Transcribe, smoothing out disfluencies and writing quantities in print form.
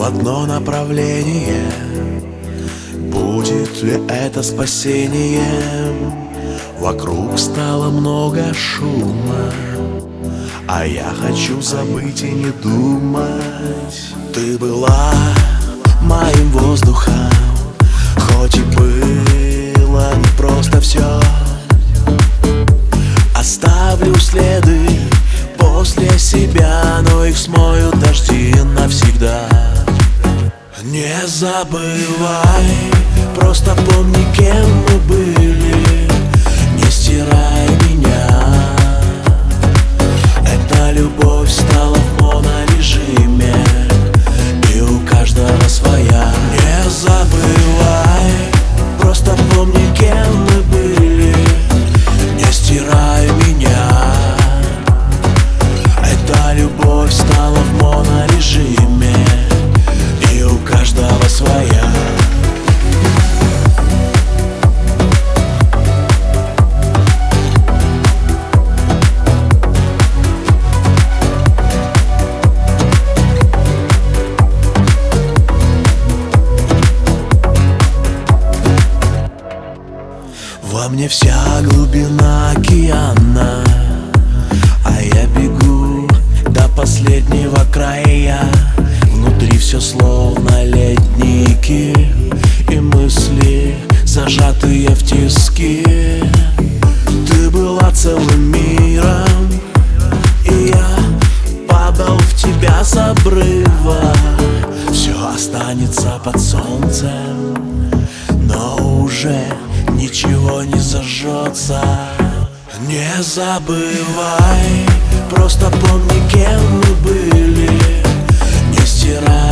одно направление. Будет ли это спасением? Вокруг стало много шума, а я хочу забыть и не думать. Ты была моим воздухом, хоть и было не просто все. Оставлю следы после себя, но их смоют дожди навсегда. Не забывай, просто помни, кем мы были. Не стирай меня. Эта любовь стала в монорежиме, и у каждого своя. Не забывай, просто помни, кем мы были. Не стирай меня. Эта любовь стала в монорежиме, и у каждого своя. Во мне вся глубина океана, а я бегу до последнего края. Внутри все словно ледники, и мысли, зажатые в тиски. Ты была целым миром, и я падал в тебя с обрыва. Все останется под солнцем, но уже ничего не зажжется. Не забывай, просто помни, кем мы были. Не стирай